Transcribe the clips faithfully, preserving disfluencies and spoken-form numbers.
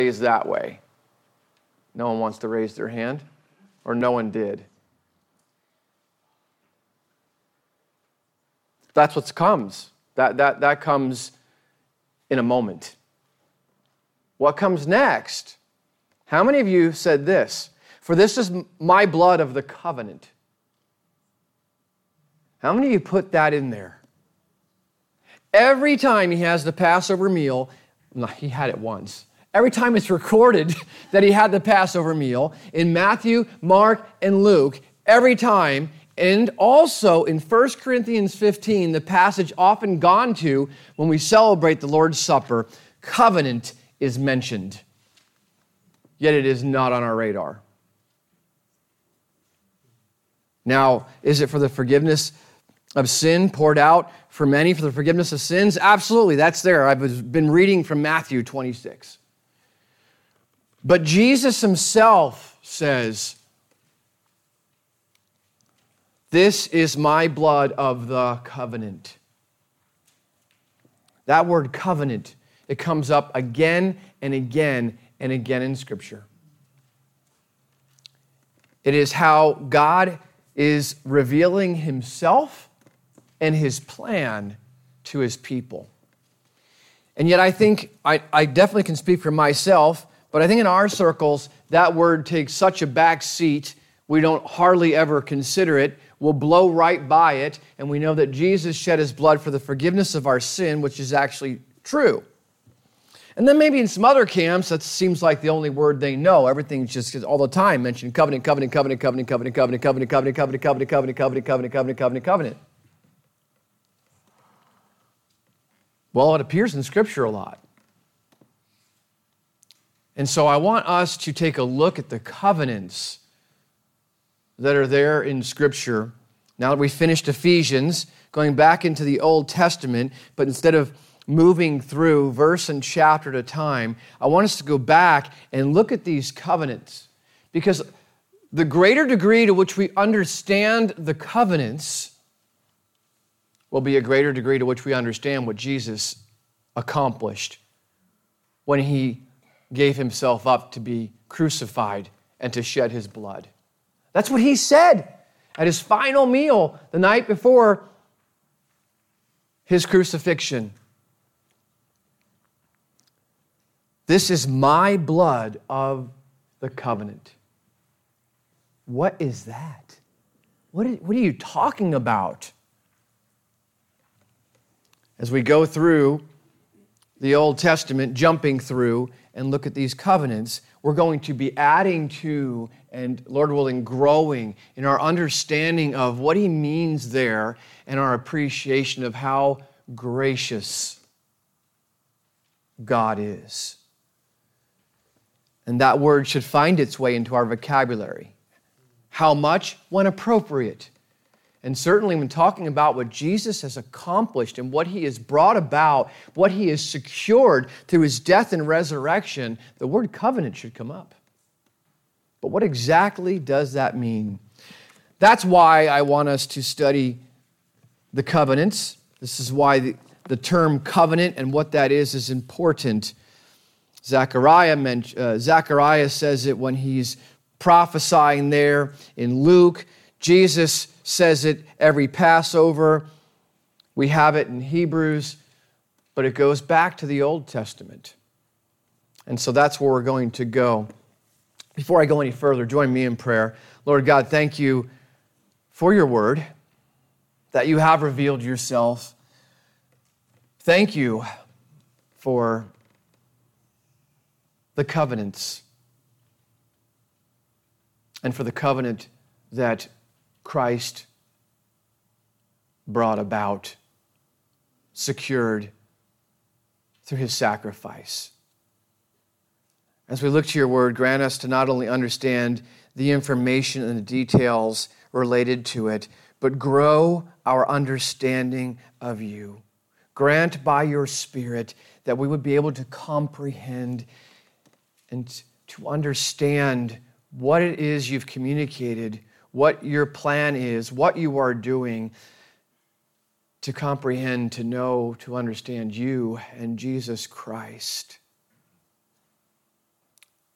is that way. No one wants to raise their hand, or no one did. That's what comes. That, that, that comes in a moment. What comes next? How many of you said this? For this is my blood of the covenant. How many of you put that in there? Every time he has the Passover meal, no, he had it once. Every time it's recorded that he had the Passover meal, in Matthew, Mark, and Luke, every time, and also in First Corinthians fifteen, the passage often gone to when we celebrate the Lord's Supper, covenant is mentioned. Yet it is not on our radar. Now, is it for the forgiveness of sin poured out for many for the forgiveness of sins? Absolutely, that's there. I've been reading from Matthew twenty-six. But Jesus himself says, this is my blood of the covenant. That word covenant, it comes up again and again and again in Scripture. It is how God is revealing himself and his plan to his people. And yet I think, I, I definitely can speak for myself, but I think in our circles, that word takes such a back seat, we don't hardly ever consider it. We'll blow right by it, and we know that Jesus shed his blood for the forgiveness of our sin, which is actually true. And then maybe in some other camps, that seems like the only word they know. Everything's just all the time mentioned covenant, covenant, covenant, covenant, covenant, covenant, covenant, covenant, covenant, covenant, covenant, covenant, covenant, covenant, covenant, covenant. Well, it appears in Scripture a lot. And so I want us to take a look at the covenants that are there in Scripture. Now that we finished Ephesians, going back into the Old Testament, but instead of moving through verse and chapter at a time, I want us to go back and look at these covenants. Because the greater degree to which we understand the covenants will be a greater degree to which we understand what Jesus accomplished when he gave himself up to be crucified and to shed his blood. That's what he said at his final meal the night before his crucifixion. This is my blood of the covenant. What is that? What are, what are you talking about? As we go through the Old Testament, jumping through and look at these covenants, we're going to be adding to and, Lord willing, growing in our understanding of what he means there and our appreciation of how gracious God is. And that word should find its way into our vocabulary. How much? When appropriate. And certainly when talking about what Jesus has accomplished and what he has brought about, what he has secured through his death and resurrection, the word covenant should come up. But what exactly does that mean? That's why I want us to study the covenants. This is why the, the term covenant and what that is is important. Zechariah, uh, Zechariah says it when he's prophesying there in Luke. Jesus says it every Passover. We have it in Hebrews, but it goes back to the Old Testament. And so that's where we're going to go. Before I go any further, join me in prayer. Lord God, thank you for your word, that you have revealed yourself. Thank you for the covenants and for the covenant that Christ brought about, secured through his sacrifice. As we look to your word, grant us to not only understand the information and the details related to it, but grow our understanding of you. Grant by your Spirit that we would be able to comprehend and to understand what it is you've communicated, what your plan is, what you are doing, to comprehend, to know, to understand you and Jesus Christ.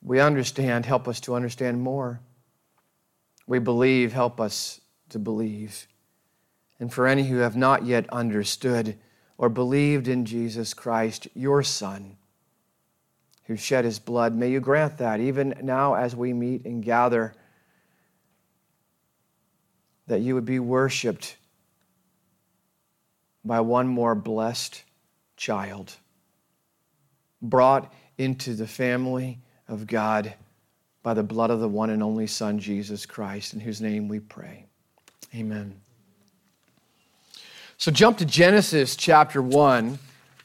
We understand, help us to understand more. We believe, help us to believe. And for any who have not yet understood or believed in Jesus Christ, your Son, who shed his blood, may you grant that even now as we meet and gather, that you would be worshiped by one more blessed child, brought into the family of God by the blood of the one and only Son, Jesus Christ, in whose name we pray. Amen. So jump to Genesis chapter one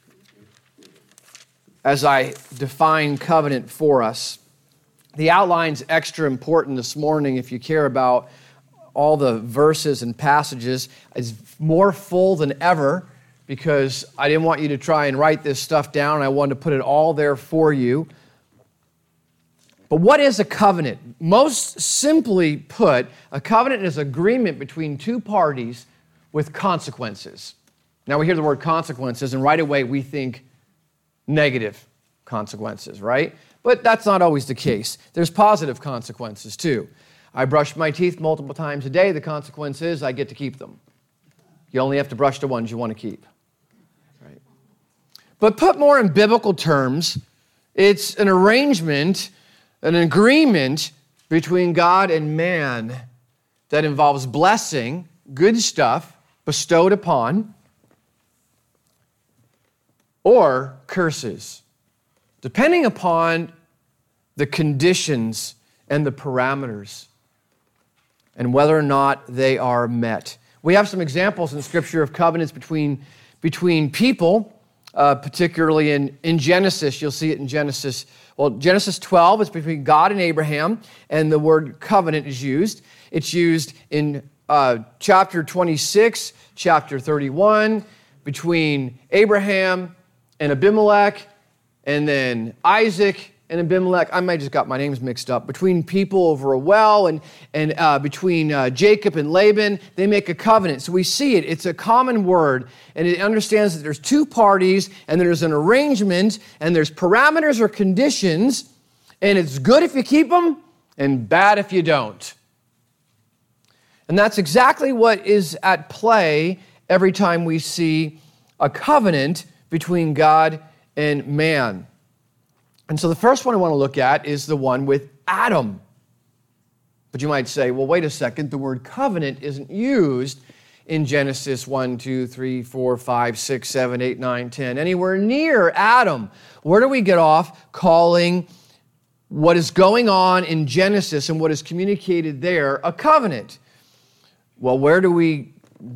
as I define covenant for us. The outline's extra important this morning if you care about all the verses and passages. It's more full than ever because I didn't want you to try and write this stuff down. I wanted to put it all there for you. But what is a covenant? Most simply put, a covenant is agreement between two parties with consequences. Now we hear the word consequences and right away we think negative consequences, right? But that's not always the case. There's positive consequences too. I brush my teeth multiple times a day. The consequence is I get to keep them. You only have to brush the ones you want to keep. Right? But put more in biblical terms, it's an arrangement, an agreement between God and man that involves blessing, good stuff bestowed upon, or curses, depending upon the conditions and the parameters and whether or not they are met. We have some examples in Scripture of covenants between, between people, uh, particularly in, in Genesis. You'll see it in Genesis. Well, Genesis twelve is between God and Abraham, and the word covenant is used. It's used in uh, chapter twenty-six, chapter thirty-one, between Abraham and Abimelech, and then Isaac and Abimelech. I might have just got my names mixed up. Between people over a well and, and uh, between uh, Jacob and Laban, they make a covenant. So we see it. It's a common word, and it understands that there's two parties, and there's an arrangement, and there's parameters or conditions, and it's good if you keep them, and bad if you don't. And that's exactly what is at play every time we see a covenant between God and man. And so the first one I want to look at is the one with Adam. But you might say, well, wait a second, the word covenant isn't used in Genesis one, two, three, four, five, six, seven, eight, nine, ten, anywhere near Adam. Where do we get off calling what is going on in Genesis and what is communicated there a covenant? Well, where do we,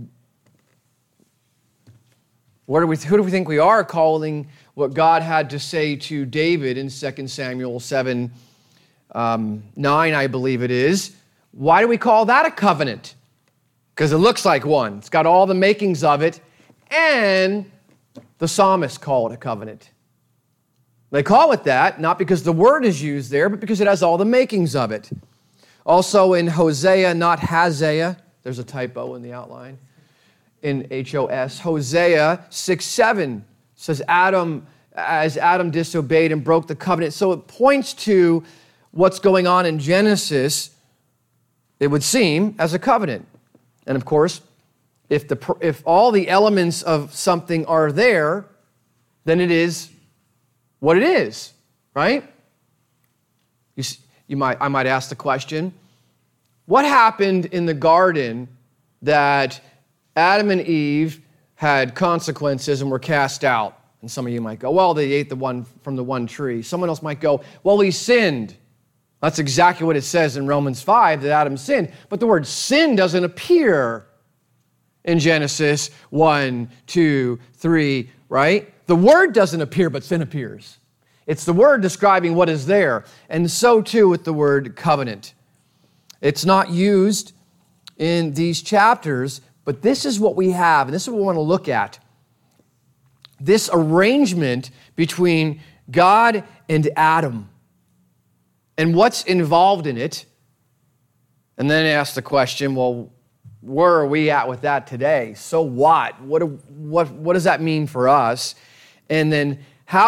where do we, who do we think we are calling what God had to say to David in Second Samuel seven, um, nine, I believe it is? Why do we call that a covenant? Because it looks like one. It's got all the makings of it, and the psalmists call it a covenant. They call it that, not because the word is used there, but because it has all the makings of it. Also in Hosea, not Hosea. There's a typo in the outline. In H O S, Hosea six, seven says Adam, as Adam disobeyed and broke the covenant. So it points to what's going on in Genesis, it would seem, as a covenant. And of course, if the if all the elements of something are there, then it is what it is, right? You, you might I might ask the question, what happened in the garden that Adam and Eve had consequences and were cast out? And some of you might go, well, they ate the one from the one tree. Someone else might go, well, he sinned. That's exactly what it says in Romans five, that Adam sinned. But the word sin doesn't appear in Genesis one, two, three, right? The word doesn't appear, but sin appears. It's the word describing what is there. And so too with the word covenant. It's not used in these chapters, but this is what we have, and this is what we want to look at. This arrangement between God and Adam and what's involved in it. And then ask the question, well, where are we at with that today? So what? What, what, what does that mean for us? And then how,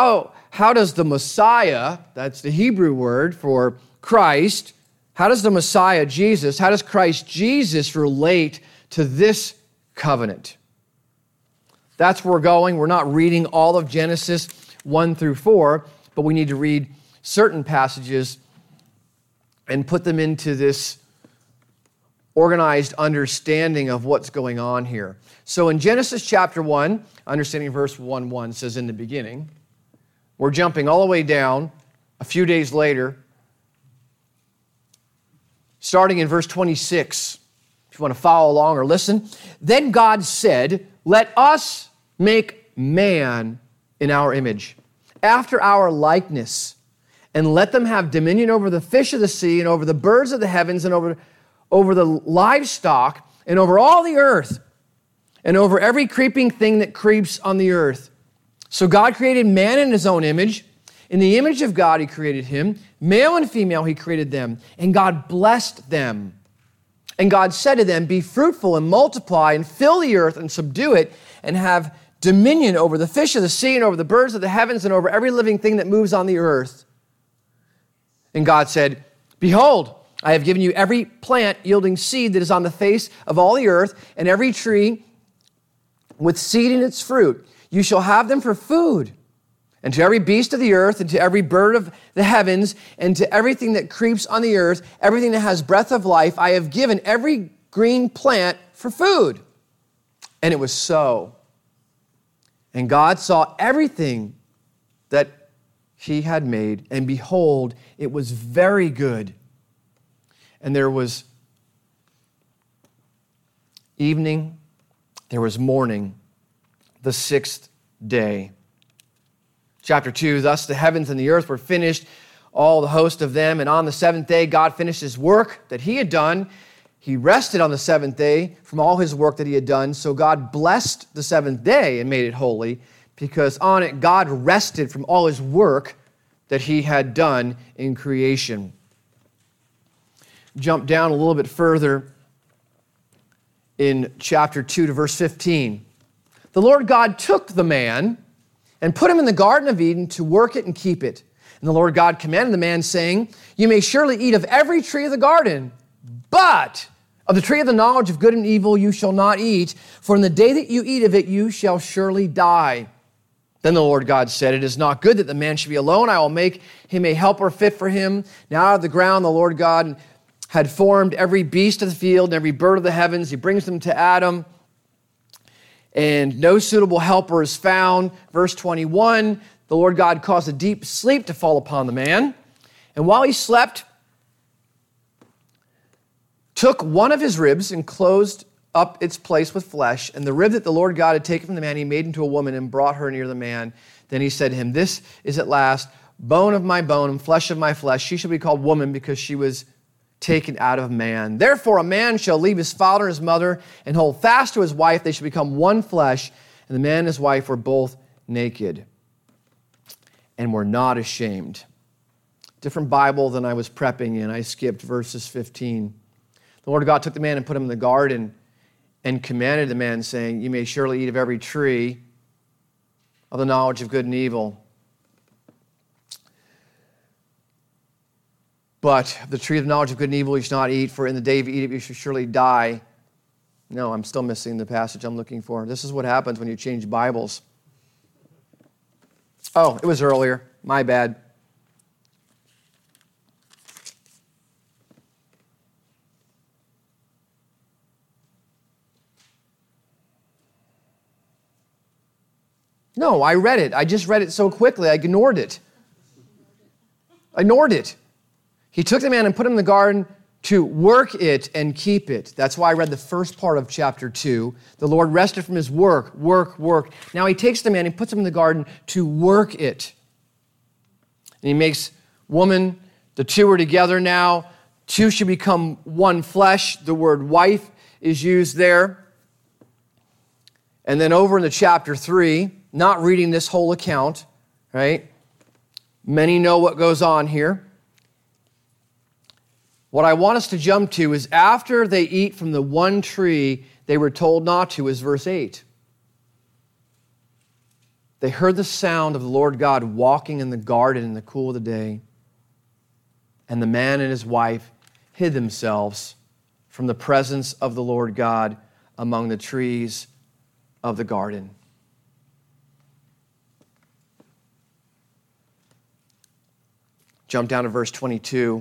how does the Messiah, that's the Hebrew word for Christ, how does the Messiah, Jesus, how does Christ Jesus relate to this covenant? That's where we're going. We're not reading all of Genesis one through four, but we need to read certain passages and put them into this organized understanding of what's going on here. So in Genesis chapter one, understanding verse one one says, in the beginning, we're jumping all the way down a few days later, starting in verse twenty-six. If you want to follow along or listen. Then God said, let us make man in our image, after our likeness, and let them have dominion over the fish of the sea and over the birds of the heavens and over, over the livestock and over all the earth and over every creeping thing that creeps on the earth. So God created man in his own image. In the image of God, he created him. Male and female, he created them. And God blessed them. And God said to them, be fruitful and multiply and fill the earth and subdue it and have dominion over the fish of the sea and over the birds of the heavens and over every living thing that moves on the earth. And God said, behold, I have given you every plant yielding seed that is on the face of all the earth, and every tree with seed in its fruit. You shall have them for food. And to every beast of the earth, and to every bird of the heavens, and to everything that creeps on the earth, everything that has breath of life, I have given every green plant for food. And it was so. And God saw everything that he had made, and behold, it was very good. And there was evening, there was morning, the sixth day. Chapter two, thus the heavens and the earth were finished, all the host of them, and on the seventh day God finished his work that he had done. He rested on the seventh day from all his work that he had done. So God blessed the seventh day and made it holy, because on it God rested from all his work that he had done in creation. Jump down a little bit further in chapter two to verse fifteen. The Lord God took the man and put him in the Garden of Eden to work it and keep it. And the Lord God commanded the man, saying, you may surely eat of every tree of the garden, but of the tree of the knowledge of good and evil you shall not eat, for in the day that you eat of it you shall surely die. Then the Lord God said, it is not good that the man should be alone. I will make him a helper fit for him. Now out of the ground the Lord God had formed every beast of the field and every bird of the heavens. He brings them to Adam, and no suitable helper is found. Verse twenty-one, the Lord God caused a deep sleep to fall upon the man, and while he slept, took one of his ribs and closed up its place with flesh, and the rib that the Lord God had taken from the man he made into a woman and brought her near the man. Then he said to him, this is at last bone of my bone and flesh of my flesh. She shall be called woman, because she was taken out of man. Therefore a man shall leave his father and his mother and hold fast to his wife. They shall become one flesh. And the man and his wife were both naked and were not ashamed. Different Bible than I was prepping in. I skipped verses fifteen. The Lord God took the man and put him in the garden and commanded the man, saying, you may surely eat of every tree of the knowledge of good and evil, but the tree of the knowledge of good and evil you shall not eat, for in the day you eat it you shall surely die. No, I'm still missing the passage I'm looking for. This is what happens when you change Bibles. Oh, it was earlier. My bad. No, I read it. I just read it so quickly, I ignored it. I ignored it. He took the man and put him in the garden to work it and keep it. That's why I read the first part of chapter two. The Lord rested from his work, work, work. Now he takes the man and puts him in the garden to work it. And he makes woman, the two are together now. Two should become one flesh. The word wife is used there. And then over in the chapter three, not reading this whole account, right? Many know what goes on here. What I want us to jump to is after they eat from the one tree they were told not to, is verse eight. They heard the sound of the Lord God walking in the garden in the cool of the day. And the man and his wife hid themselves from the presence of the Lord God among the trees of the garden. Jump down to verse twenty-two.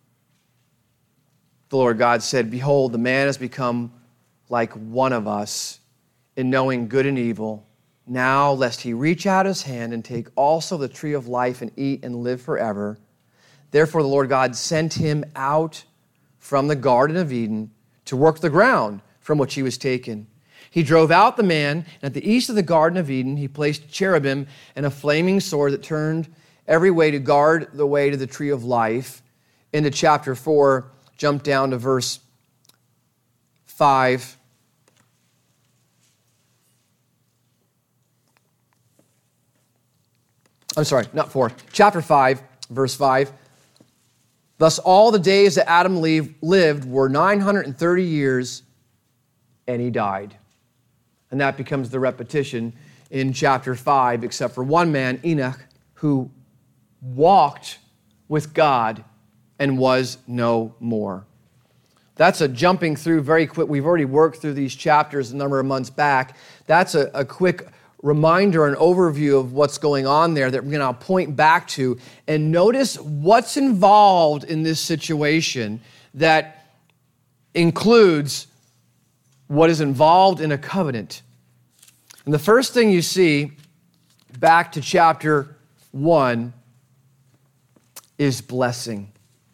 The Lord God said, "Behold, the man has become like one of us in knowing good and evil. Now, lest he reach out his hand and take also the tree of life and eat and live forever. Therefore, the Lord God sent him out from the Garden of Eden to work the ground from which he was taken. He drove out the man, and at the east of the Garden of Eden, he placed cherubim and a flaming sword that turned every way to guard the way to the tree of life." Into chapter four, jump down to verse five. I'm sorry, not four. Chapter five, verse five. "Thus all the days that Adam lived were nine hundred thirty years, and he died." And that becomes the repetition in chapter five, except for one man, Enoch, who walked with God and was no more. That's a jumping through very quick. We've already worked through these chapters a number of months back. That's a, a quick reminder and overview of what's going on there that we're going to point back to. And notice what's involved in this situation that includes what is involved in a covenant. And the first thing you see back to chapter one is blessing.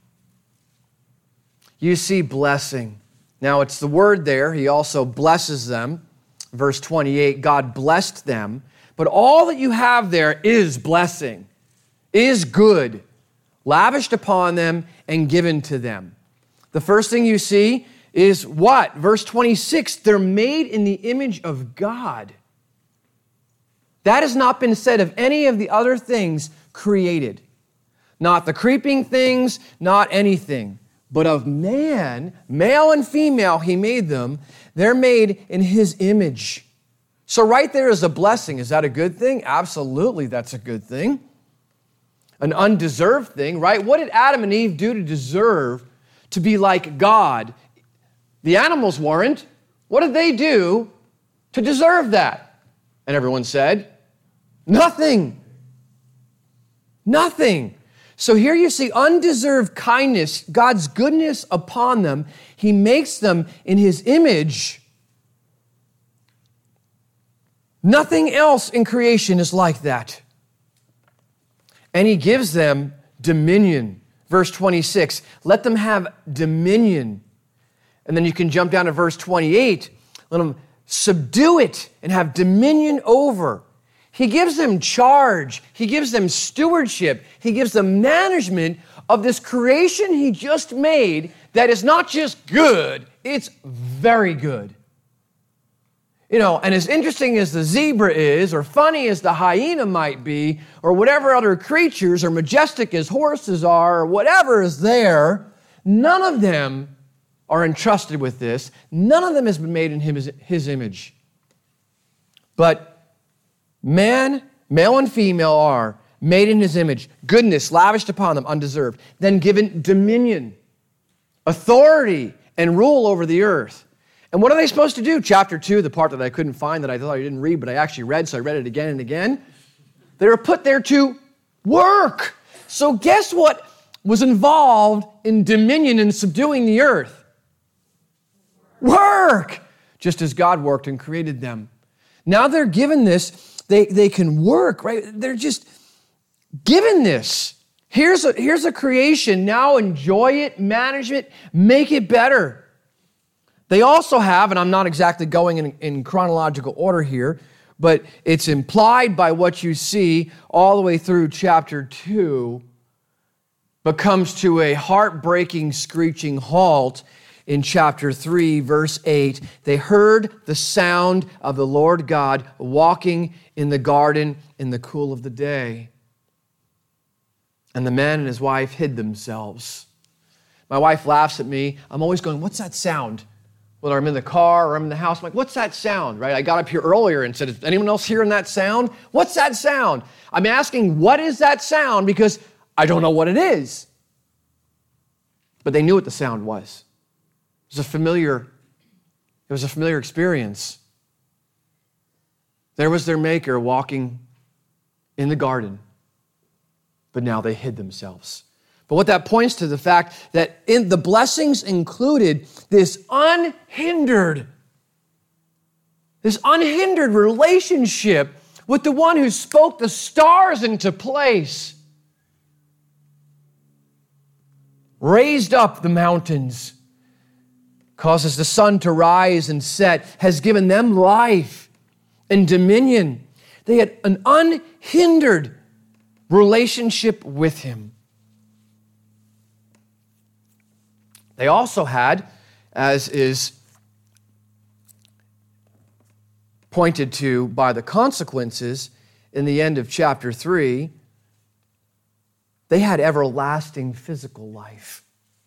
You see blessing. Now it's the word there. He also blesses them. Verse twenty-eight, God blessed them. But all that you have there is blessing, is good, lavished upon them and given to them. The first thing you see is what? Verse twenty-six, they're made in the image of God. That has not been said of any of the other things created. Not the creeping things, not anything. But of man, male and female, he made them. They're made in his image. So right there is a blessing. Is that a good thing? Absolutely, that's a good thing. An undeserved thing, right? What did Adam and Eve do to deserve to be like God? The animals weren't. What did they do to deserve that? And everyone said, nothing. Nothing. So here you see undeserved kindness, God's goodness upon them. He makes them in his image. Nothing else in creation is like that. And he gives them dominion. Verse twenty-six, let them have dominion. And then you can jump down to verse twenty-eight. Let them subdue it and have dominion over. He gives them charge. He gives them stewardship. He gives them management of this creation he just made that is not just good, it's very good. You know, and as interesting as the zebra is, or funny as the hyena might be, or whatever other creatures, or majestic as horses are, or whatever is there, none of them are entrusted with this. None of them has been made in his, his image. But man, male and female are made in his image, goodness lavished upon them, undeserved, then given dominion, authority, and rule over the earth. And what are they supposed to do? Chapter two, the part that I couldn't find that I thought I didn't read, but I actually read, so I read it again and again. They were put there to work. So guess what was involved in dominion and subduing the earth? Work! Just as God worked and created them. Now they're given this. They, they can work, right? They're just given this. Here's a, here's a creation. Now enjoy it, manage it, make it better. They also have, and I'm not exactly going in, in chronological order here, but it's implied by what you see all the way through chapter two, but comes to a heartbreaking, screeching halt in chapter three, verse eight. They heard the sound of the Lord God walking in the garden in the cool of the day. And the man and his wife hid themselves. My wife laughs at me. I'm always going, what's that sound? Whether I'm in the car or I'm in the house, I'm like, what's that sound, right? I got up here earlier and said, is anyone else hearing that sound? What's that sound? I'm asking, what is that sound? Because I don't know what it is. But they knew what the sound was. It was a familiar, it was a familiar experience. There was their maker walking in the garden, but now they hid themselves. But what that points to the fact that in the blessings included this unhindered, this unhindered relationship with the one who spoke the stars into place, raised up the mountains, causes the sun to rise and set, has given them life and dominion. They had an unhindered relationship with him. They also had, as is pointed to by the consequences in the end of chapter three, they had everlasting physical life.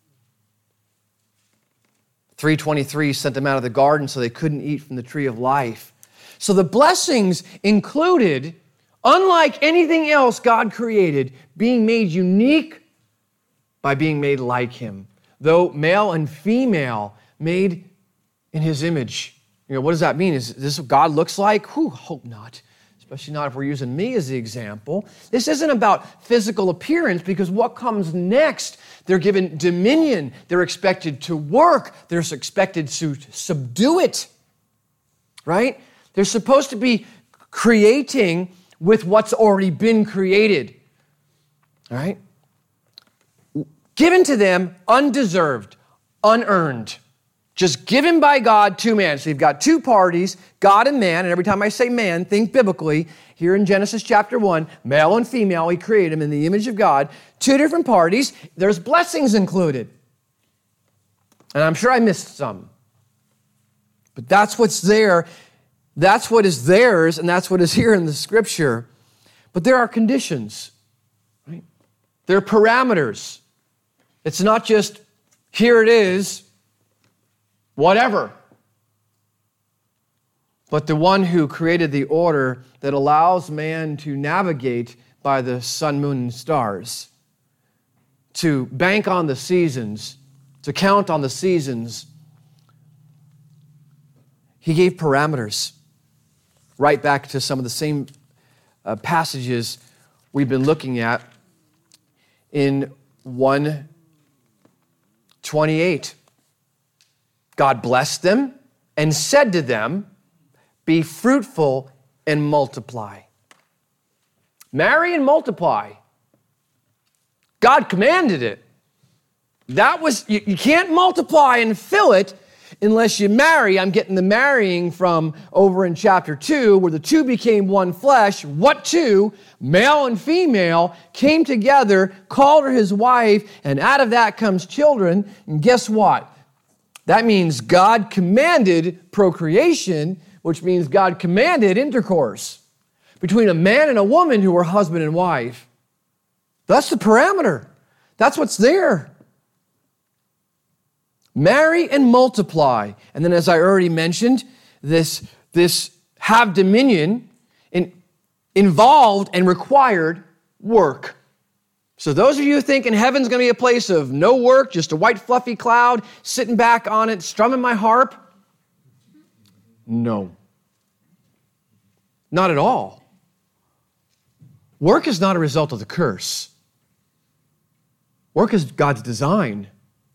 three twenty-three sent them out of the garden so they couldn't eat from the tree of life. So the blessings included, unlike anything else God created, being made unique by being made like him. Though male and female made in his image. You know, what does that mean? Is this what God looks like? Whew, hope not. Especially not if we're using me as the example. This isn't about physical appearance, because what comes next, they're given dominion. They're expected to work. They're expected to subdue it, right? They're supposed to be creating with what's already been created, all right? Given to them undeserved, unearned. Just given by God to man. So you've got two parties, God and man. And every time I say man, think biblically. Here in Genesis chapter one, male and female, he created them in the image of God. Two different parties. There's blessings included. And I'm sure I missed some. But that's what's there. That's what is theirs, and that's what is here in the scripture. But there are conditions, right? There are parameters. It's not just, here it is, whatever. But the one who created the order that allows man to navigate by the sun, moon, and stars, to bank on the seasons, to count on the seasons, he gave parameters. Right back to some of the same uh, passages we've been looking at in one twenty-eight. God blessed them and said to them, be fruitful and multiply. Marry and multiply. God commanded it. That was, you, you can't multiply and fill it unless you marry. I'm getting the marrying from over in chapter two, where the two became one flesh. What two? Male and female came together, called her his wife, and out of that comes children. And guess what? That means God commanded procreation, which means God commanded intercourse between a man and a woman who were husband and wife. That's the parameter. That's what's there. Marry and multiply. And then, as I already mentioned, this, this have dominion in, involved and required work. So those of you who think in heaven's going to be a place of no work, just a white fluffy cloud, sitting back on it, strumming my harp, no. Not at all. Work is not a result of the curse. Work is God's design.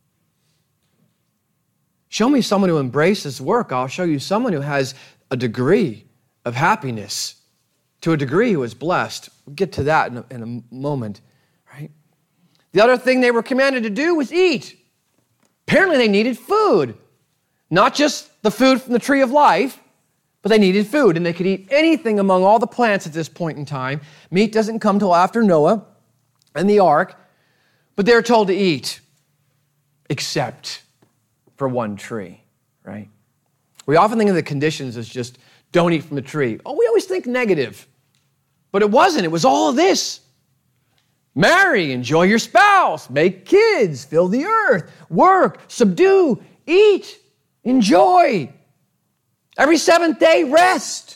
Show me someone who embraces work. I'll show you someone who has a degree of happiness, to a degree who is blessed. We'll get to that in a, in a moment, right? The other thing they were commanded to do was eat. Apparently they needed food. Not just the food from the tree of life, but they needed food, and they could eat anything among all the plants at this point in time. Meat doesn't come till after Noah and the ark, but they're told to eat, except for one tree, right? We often think of the conditions as just don't eat from the tree. Oh, we always think negative. But it wasn't. It was all of this. Marry, enjoy your spouse, make kids, fill the earth, work, subdue, eat. Enjoy. Every seventh day, rest.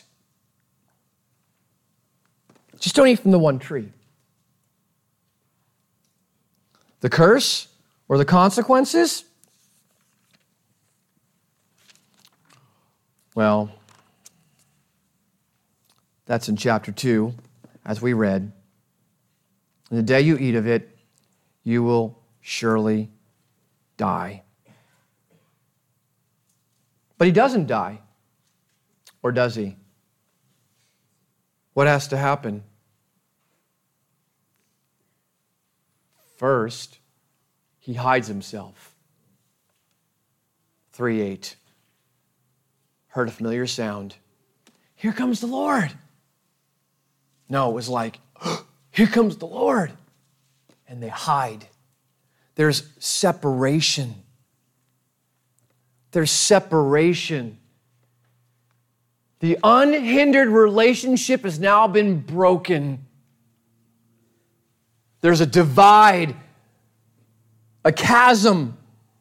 Just don't eat from the one tree. The curse or the consequences? Well, that's in chapter two, as we read. And the day you eat of it, you will surely die. But he doesn't die. Or does he? What has to happen? First, he hides himself. three eight. Heard a familiar sound. Here comes the Lord. No, it was like, oh, here comes the Lord. And they hide. There's separation. There's separation. The unhindered relationship has now been broken. There's a divide, a chasm.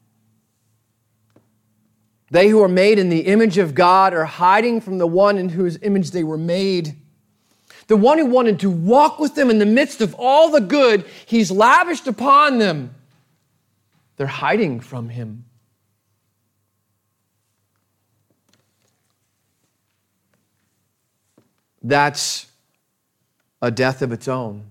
They who are made in the image of God are hiding from the one in whose image they were made. The one who wanted to walk with them in the midst of all the good he's lavished upon them. They're hiding from him. That's a death of its own.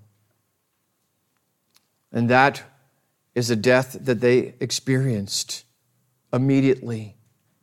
And that is a death that they experienced immediately.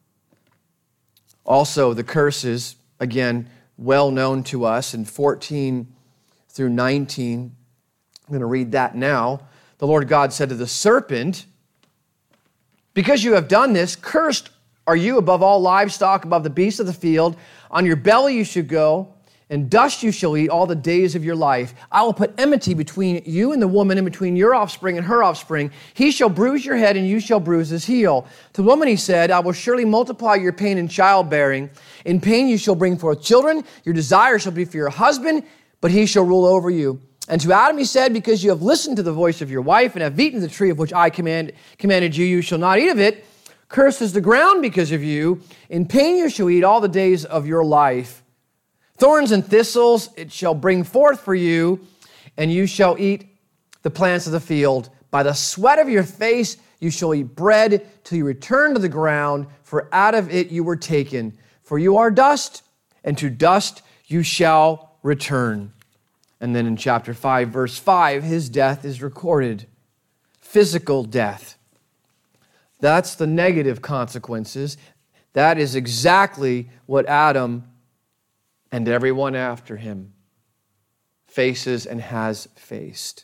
Also, the curses, again, well known to us in fourteen through nineteen. I'm going to read that now. The Lord God said to the serpent, because you have done this, cursed are you above all livestock, above the beasts of the field. On your belly you should go, and dust you shall eat all the days of your life. I will put enmity between you and the woman, and between your offspring and her offspring. He shall bruise your head, and you shall bruise his heel. To the woman he said, I will surely multiply your pain in childbearing. In pain you shall bring forth children. Your desire shall be for your husband, but he shall rule over you. And to Adam he said, because you have listened to the voice of your wife, and have eaten the tree of which I command, commanded you, you shall not eat of it. Cursed is the ground because of you. In pain you shall eat all the days of your life. Thorns and thistles it shall bring forth for you, and you shall eat the plants of the field. By the sweat of your face you shall eat bread till you return to the ground, for out of it you were taken. For you are dust, and to dust you shall return. And then in chapter five, verse five, his death is recorded. Physical death. That's the negative consequences. That is exactly what Adam and everyone after him faces and has faced.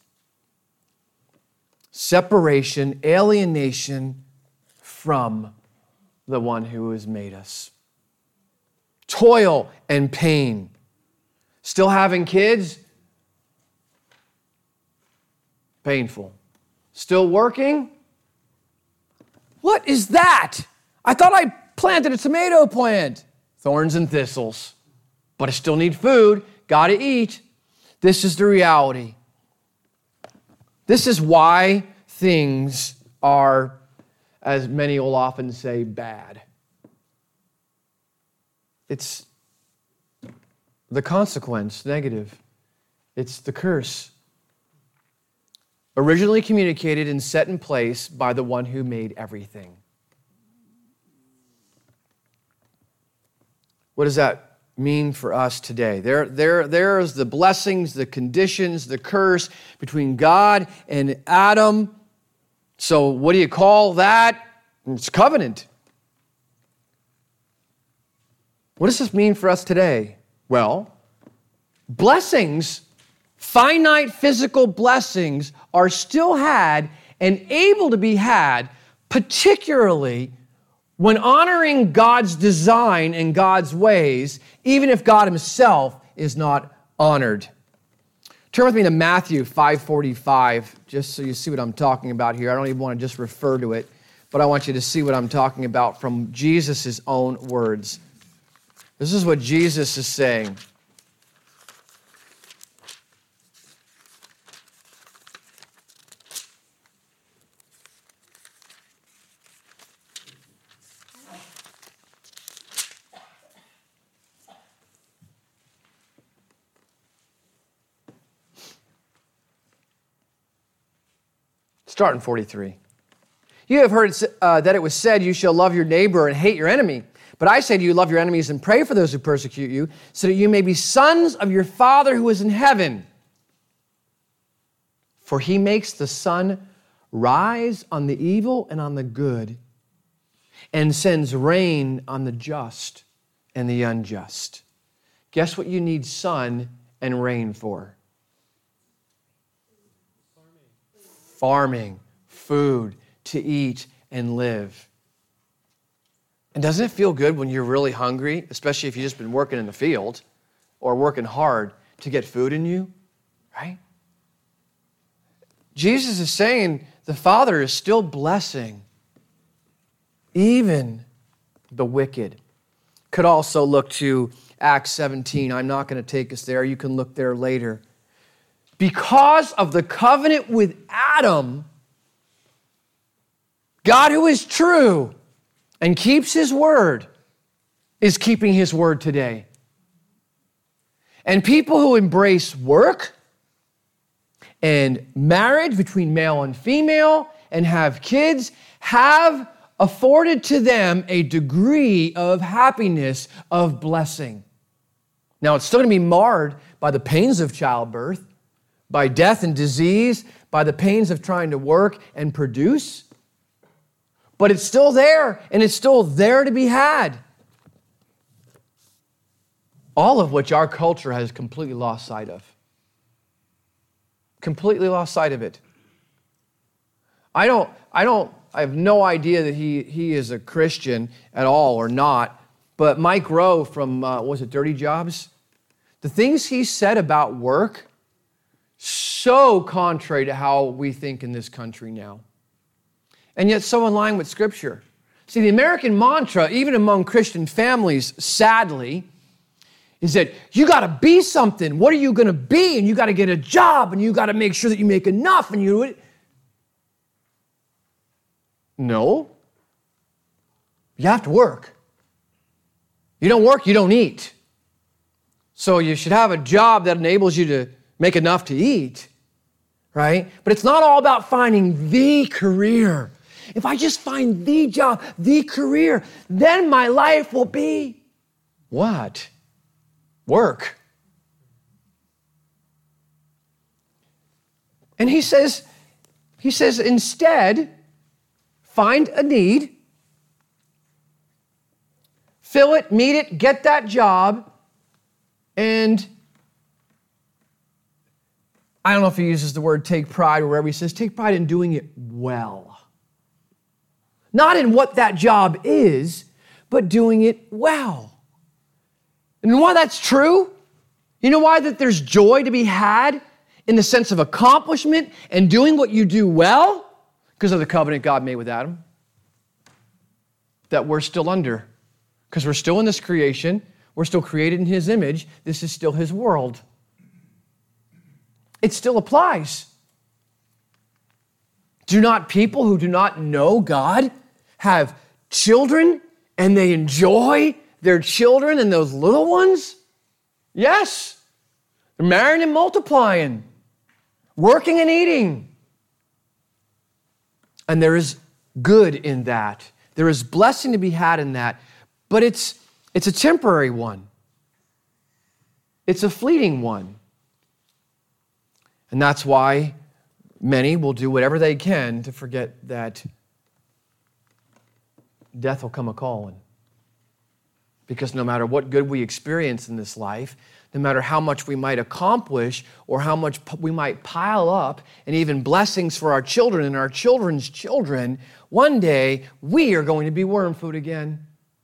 Separation, alienation from the one who has made us. Toil and pain. Still having kids? Painful. Still working? What is that? I thought I planted a tomato plant. Thorns and thistles. But I still need food, got to eat. This is the reality. This is why things are, as many will often say, bad. It's the consequence, negative. It's the curse. Originally communicated and set in place by the one who made everything. What does that mean for us today? There, there, there's the blessings, the conditions, the curse between God and Adam. So what do you call that? It's covenant. What does this mean for us today? Well, blessings, finite physical blessings, are still had and able to be had, particularly when honoring God's design and God's ways, even if God himself is not honored. Turn with me to Matthew five forty-five, just so you see what I'm talking about here. I don't even want to just refer to it, but I want you to see what I'm talking about from Jesus' own words. This is what Jesus is saying. start in forty-three. You have heard uh, that it was said, you shall love your neighbor and hate your enemy. But I say to you, love your enemies and pray for those who persecute you, so that you may be sons of your Father who is in heaven. For he makes the sun rise on the evil and on the good, and sends rain on the just and the unjust. Guess what you need sun and rain for? Farming. Farming, food to eat and live. And doesn't it feel good when you're really hungry, especially if you've just been working in the field or working hard to get food in you, right? Jesus is saying the Father is still blessing even the wicked. Could also look to Acts seventeen. I'm not going to take us there. You can look there later. Because of the covenant with Adam, God, who is true and keeps his word, is keeping his word today. And people who embrace work and marriage between male and female and have kids have afforded to them a degree of happiness, of blessing. Now, it's still going to be marred by the pains of childbirth, by death and disease, by the pains of trying to work and produce. But it's still there, and it's still there to be had. All of which our culture has completely lost sight of. Completely lost sight of it. I don't, I don't, I have no idea that he, he is a Christian at all or not, but Mike Rowe from, uh, what was it, Dirty Jobs? The things he said about work, so contrary to how we think in this country now. And yet so in line with Scripture. See, the American mantra, even among Christian families, sadly, is that you got to be something. What are you going to be? And you got to get a job, and you got to make sure that you make enough. And you no, you have to work. You don't work, you don't eat. So you should have a job that enables you to make enough to eat, right? But it's not all about finding the career. If I just find the job, the career, then my life will be what? Work. And he says, he says, instead, find a need, fill it, meet it, get that job, and I don't know if he uses the word take pride or wherever he says, take pride in doing it well. Not in what that job is, but doing it well. And why that's true? You know why that there's joy to be had in the sense of accomplishment and doing what you do well? Because of the covenant God made with Adam that we're still under. Because we're still in this creation. We're still created in his image. This is still his world. It still applies. Do not people who do not know God have children and they enjoy their children and those little ones? Yes. They're marrying and multiplying, working and eating. And there is good in that. There is blessing to be had in that. But it's, it's a temporary one. It's a fleeting one. And that's why many will do whatever they can to forget that death will come a-calling. Because no matter what good we experience in this life, no matter how much we might accomplish or how much we might pile up, and even blessings for our children and our children's children, one day we are going to be worm food again.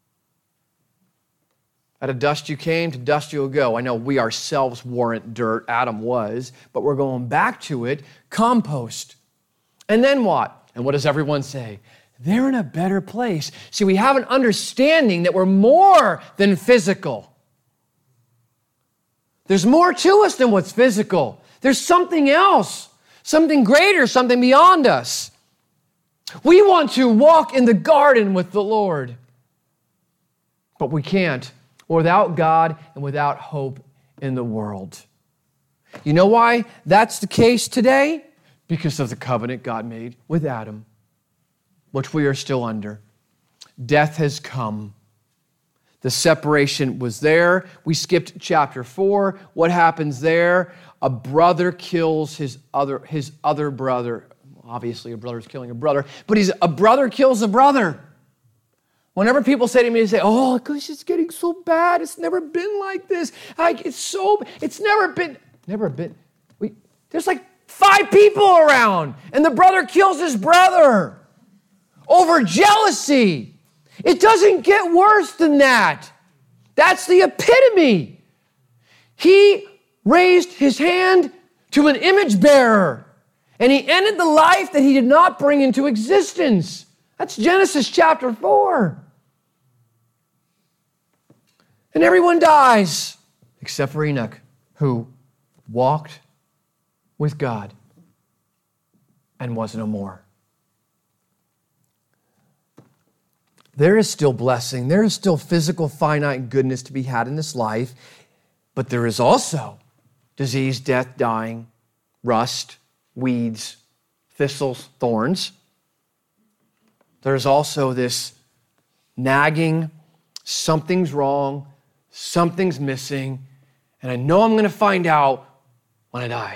Out of dust you came, to dust you'll go. I know we ourselves weren't dirt, Adam was, but we're going back to it, compost. And then what? And what does everyone say? They're in a better place. See, we have an understanding that we're more than physical. There's more to us than what's physical. There's something else, something greater, something beyond us. We want to walk in the garden with the Lord, but we can't without God and without hope in the world. You know why that's the case today? because of the covenant God made with Adam, which we are still under. Death has come. The separation was there. We skipped chapter four. What happens there? A brother kills his other, his other brother. Obviously, a brother is killing a brother, but he's a brother kills a brother. Whenever people say to me, they say, oh, gosh, it's getting so bad. It's never been like this. Like, it's so, it's never been, never been. We, there's like five people around, and the brother kills his brother over jealousy. It doesn't get worse than that. That's the epitome. He raised his hand to an image bearer, and he ended the life that he did not bring into existence. That's Genesis chapter four. And everyone dies, except for Enoch, who walked with God and was no more. There is still blessing. There is still physical, finite goodness to be had in this life, but there is also disease, death, dying, rust, weeds, thistles, thorns. There's also this nagging, something's wrong, something's missing, and I know I'm going to find out when I die.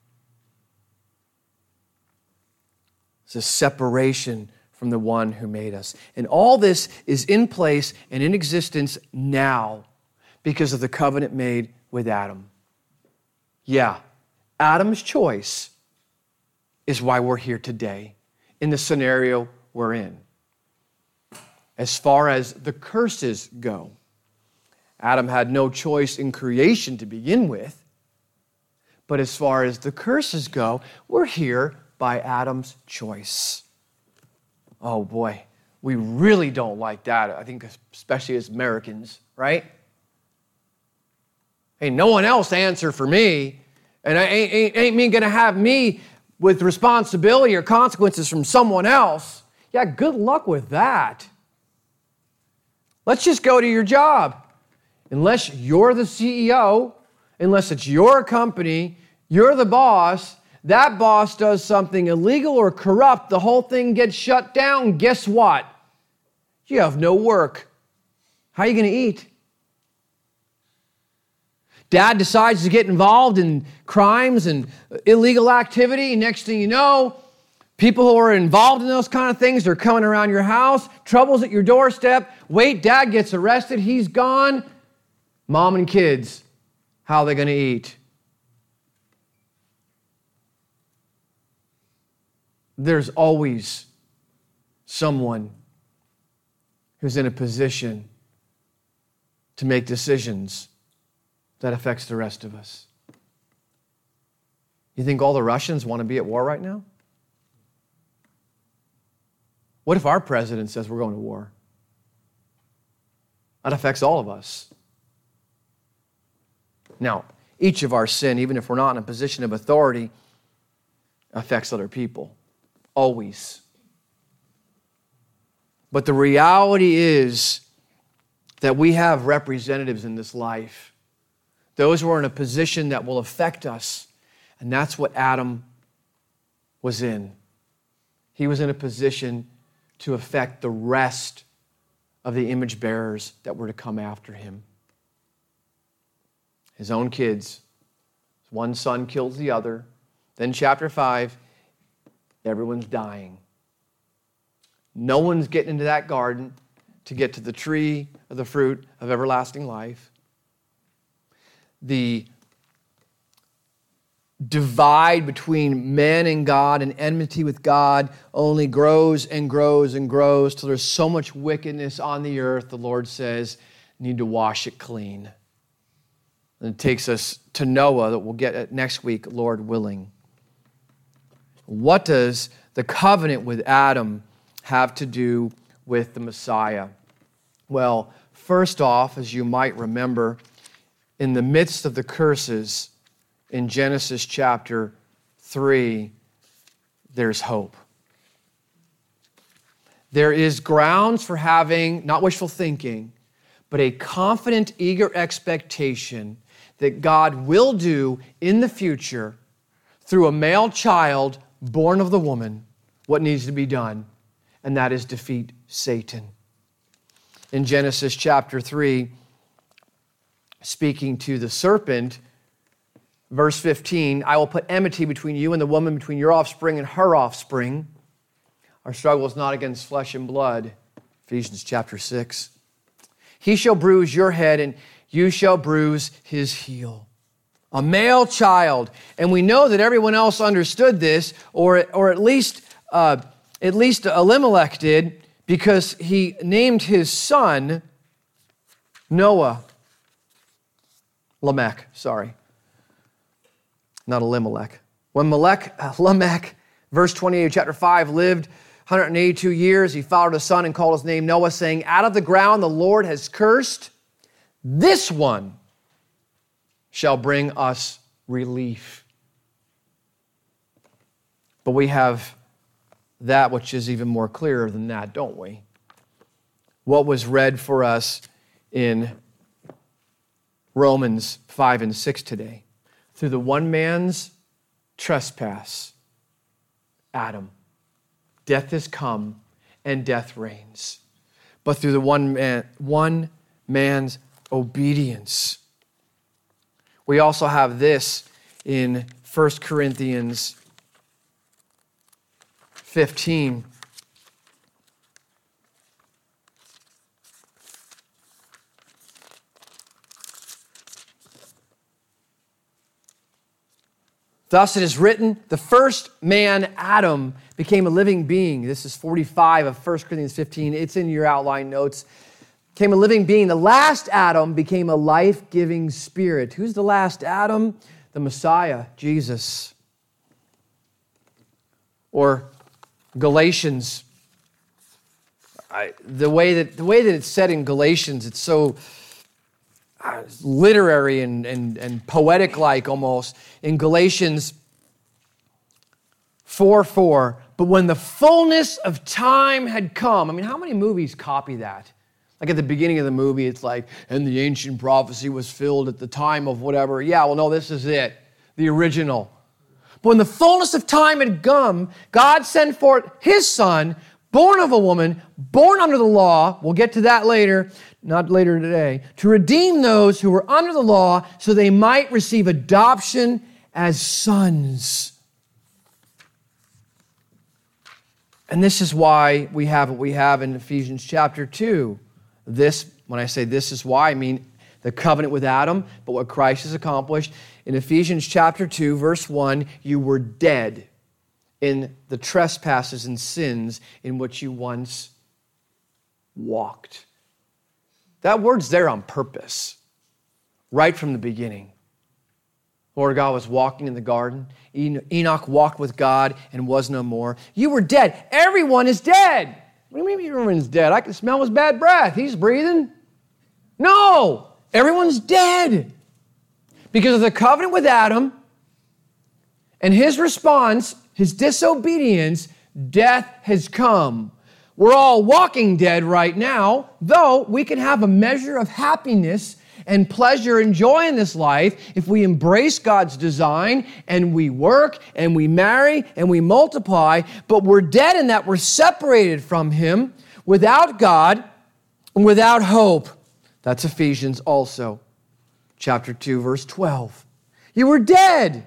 It's a separation from the one who made us. And all this is in place and in existence now because of the covenant made with Adam. Yeah, Adam's choice is why we're here today in the scenario we're in. As far as the curses go, Adam had no choice in creation to begin with. But as far as the curses go, we're here by Adam's choice. Oh boy, we really don't like that. I think especially as Americans, right? Hey, no one else answer for me. And I ain't, ain't, ain't me going to have me with responsibility or consequences from someone else. Yeah, good luck with that. Let's just go to your job. Unless you're the C E O, unless it's your company, you're the boss, that boss does something illegal or corrupt, the whole thing gets shut down. Guess what? You have no work. How are you going to eat? Dad decides to get involved in crimes and illegal activity. Next thing you know, people who are involved in those kind of things, they're coming around your house, trouble's at your doorstep. Wait, Dad gets arrested, he's gone. Mom and kids, how are they going to eat? There's always someone who's in a position to make decisions that affects the rest of us. You think all the Russians want to be at war right now? What if our president says we're going to war? That affects all of us. Now, each of our sin, even if we're not in a position of authority, affects other people. Always. But the reality is that we have representatives in this life. Those who are in a position that will affect us. And that's what Adam was in. He was in a position to affect the rest of the image bearers that were to come after him. His own kids. One son kills the other. Then chapter five, everyone's dying. No one's getting into that garden to get to the tree of the fruit of everlasting life. The divide between man and God and enmity with God only grows and grows and grows till there's so much wickedness on the earth, the Lord says, need to wash it clean. And it takes us to Noah that we'll get at next week, Lord willing. What does the covenant with Adam have to do with the Messiah? Well, first off, as you might remember, in the midst of the curses in Genesis chapter three, there's hope. There is grounds for having, not wishful thinking, but a confident, eager expectation that God will do in the future through a male child born of the woman, what needs to be done, and that is defeat Satan. In Genesis chapter three, speaking to the serpent, verse fifteen, I will put enmity between you and the woman, between your offspring and her offspring. Our struggle is not against flesh and blood. Ephesians chapter six. He shall bruise your head, and you shall bruise his heel. A male child. And we know that everyone else understood this, or, or at least uh, at least Elimelech did, because he named his son Noah. Lamech, sorry. Not Elimelech. When Melech, uh, Lamech, verse twenty-eight of chapter five, lived one hundred eighty-two years, he fathered a son and called his name Noah, saying, out of the ground the Lord has cursed. This one shall bring us relief. But we have that which is even more clear than that, don't we? What was read for us in Romans five and six today. Through the one man's trespass, Adam, death has come and death reigns. But through the one man, one man's obedience. We also have this in First Corinthians fifteen. Thus it is written, the first man, Adam, became a living being. This is forty-five of First Corinthians fifteen. It's in your outline notes. Became a living being. The last Adam became a life-giving spirit. Who's the last Adam? The Messiah, Jesus. Or Galatians. I, the way that the way that it's said in Galatians, it's so uh, literary and, and, and poetic-like almost. In Galatians four four, but when the fullness of time had come, I mean, how many movies copy that? Like at the beginning of the movie, it's like, and the ancient prophecy was filled at the time of whatever. Yeah, well, no, this is it, the original. But when the fullness of time had come, God sent forth his son, born of a woman, born under the law, we'll get to that later, not later today, to redeem those who were under the law so they might receive adoption as sons. And this is why we have what we have in Ephesians chapter two. This, when I say this is why, I mean the covenant with Adam, but what Christ has accomplished. In Ephesians chapter two, verse one, you were dead in the trespasses and sins in which you once walked. That word's there on purpose, right from the beginning. Lord God was walking in the garden. Enoch walked with God and was no more. You were dead. Everyone is dead. What do you mean everyone's dead? I can smell his bad breath. He's breathing. No, everyone's dead. Because of the covenant with Adam and his response, his disobedience, death has come. We're all walking dead right now, though we can have a measure of happiness and pleasure and joy in this life if we embrace God's design and we work and we marry and we multiply, but we're dead in that we're separated from him, without God and without hope. That's Ephesians also, chapter two, verse twelve. You were dead.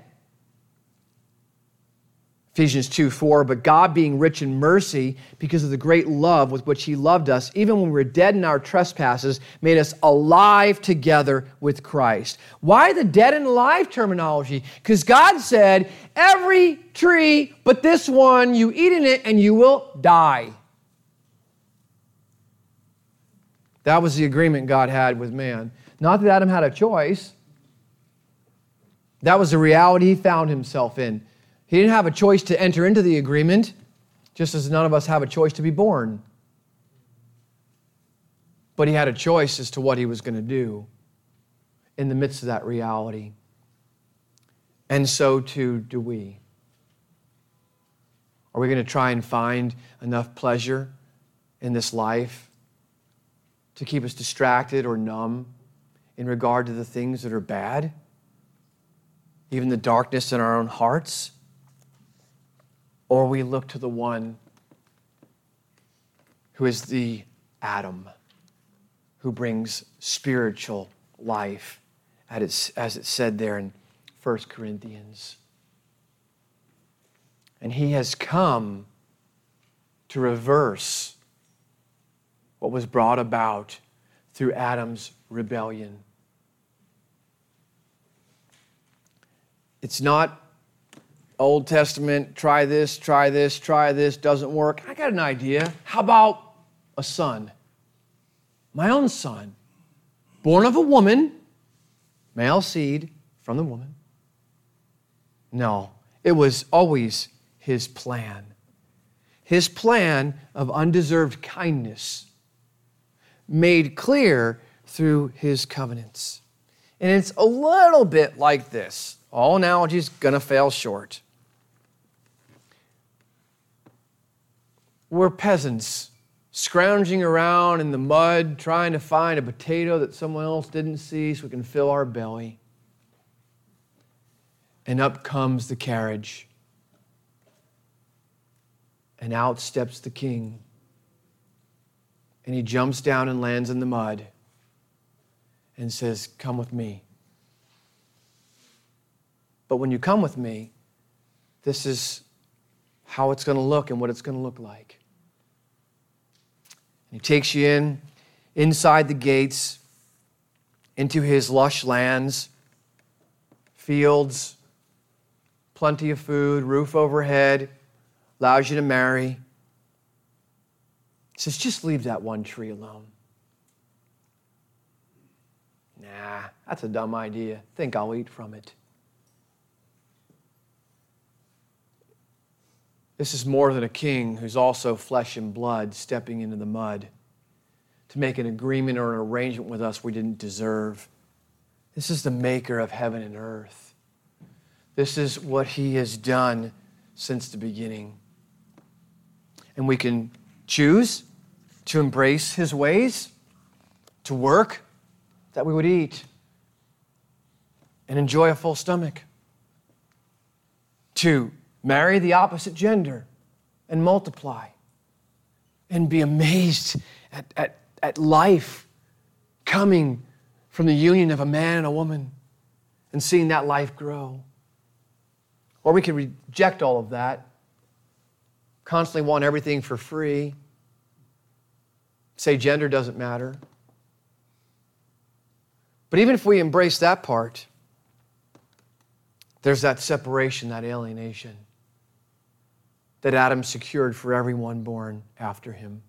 Ephesians two four, but God being rich in mercy because of the great love with which he loved us, even when we were dead in our trespasses, made us alive together with Christ. Why the dead and alive terminology? Because God said, every tree but this one, you eat in it and you will die. That was the agreement God had with man. Not that Adam had a choice. That was the reality he found himself in. He didn't have a choice to enter into the agreement, just as none of us have a choice to be born. But he had a choice as to what he was going to do in the midst of that reality. And so too do we. Are we going to try and find enough pleasure in this life to keep us distracted or numb in regard to the things that are bad? Even the darkness in our own hearts? or we look to the one who is the Adam, who brings spiritual life, as it said there in First Corinthians. And he has come to reverse what was brought about through Adam's rebellion. It's not Old Testament, try this, try this, try this, doesn't work. I got an idea. How about a son? My own son, born of a woman, male seed from the woman. No, it was always his plan. His plan of undeserved kindness made clear through his covenants. And it's a little bit like this. All analogies going to fail short. We're peasants scrounging around in the mud trying to find a potato that someone else didn't see so we can fill our belly. And up comes the carriage. And out steps the king. And he jumps down and lands in the mud and says, "Come with me. But when you come with me, this is how it's going to look and what it's going to look like." And he takes you in, inside the gates, into his lush lands, fields, plenty of food, roof overhead, allows you to marry. He says, just leave that one tree alone. Nah, that's a dumb idea. Think I'll eat from it. This is more than a king who's also flesh and blood stepping into the mud to make an agreement or an arrangement with us we didn't deserve. This is the maker of heaven and earth. This is what he has done since the beginning. And we can choose to embrace his ways, to work, that we would eat and enjoy a full stomach, to marry the opposite gender and multiply and be amazed at, at, at life coming from the union of a man and a woman and seeing that life grow. Or we can reject all of that, constantly want everything for free, say gender doesn't matter. But even if we embrace that part, there's that separation, that alienation that Adam secured for everyone born after him.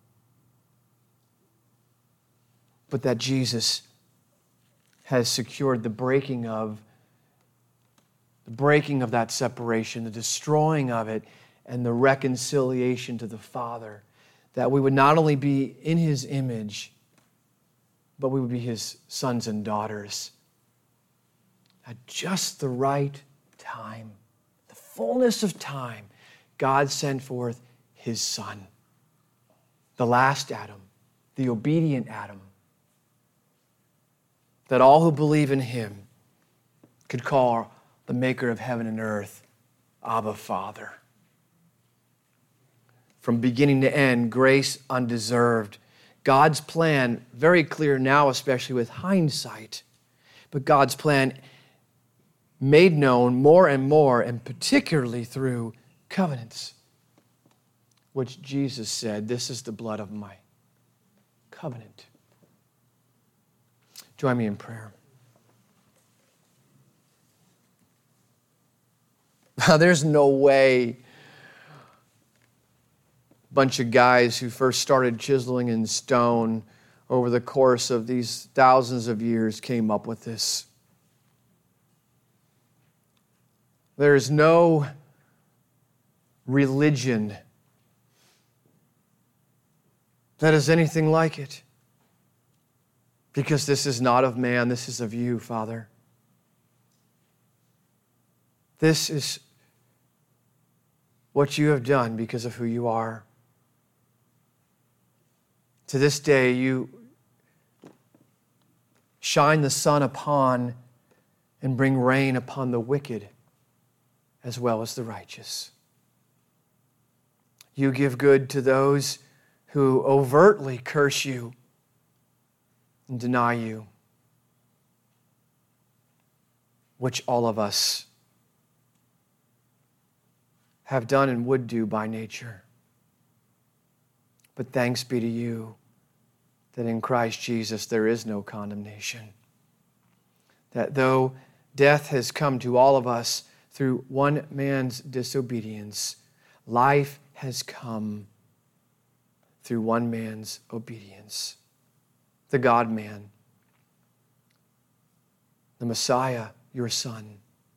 But that Jesus has secured the breaking of the breaking of that separation, the destroying of it, and the reconciliation to the Father, that we would not only be in his image, but we would be his sons and daughters at just the right time, the fullness of time. God sent forth his Son, the last Adam, the obedient Adam, that all who believe in him could call the maker of heaven and earth Abba, Father. From beginning to end, grace undeserved. God's plan, very clear now, especially with hindsight, but God's plan made known more and more, and particularly through covenants, which Jesus said, "This is the blood of my covenant." Join me in prayer. Now, there's no way a bunch of guys who first started chiseling in stone over the course of these thousands of years came up with this. There is no religion that is anything like it, because this is not of man, this is of you, Father. This is what you have done because of who you are. To this day, you shine the sun upon and bring rain upon the wicked as well as the righteous. You give good to those who overtly curse you and deny you, which all of us have done and would do by nature. But thanks be to you that in Christ Jesus there is no condemnation. That though death has come to all of us through one man's disobedience, life has come through one man's obedience. The God-man, the Messiah, your Son.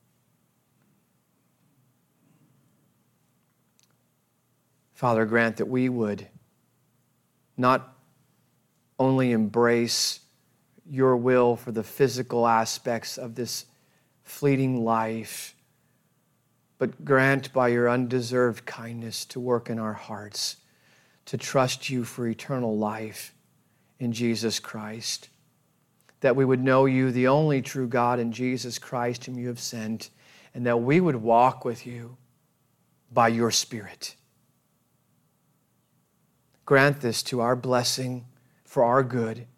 Father, grant that we would not only embrace your will for the physical aspects of this fleeting life, but grant by your undeserved kindness to work in our hearts, to trust you for eternal life in Jesus Christ, that we would know you, the only true God, in Jesus Christ whom you have sent, and that we would walk with you by your Spirit. Grant this to our blessing, for our good,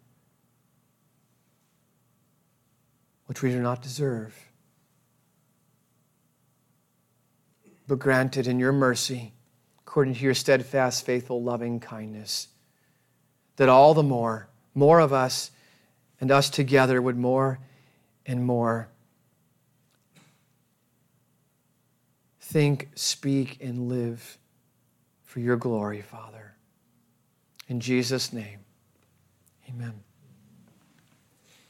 which we do not deserve, but grant it in your mercy, according to your steadfast, faithful, loving kindness, that all the more, more of us and us together would more and more think, speak, and live for your glory, Father. In Jesus' name, amen.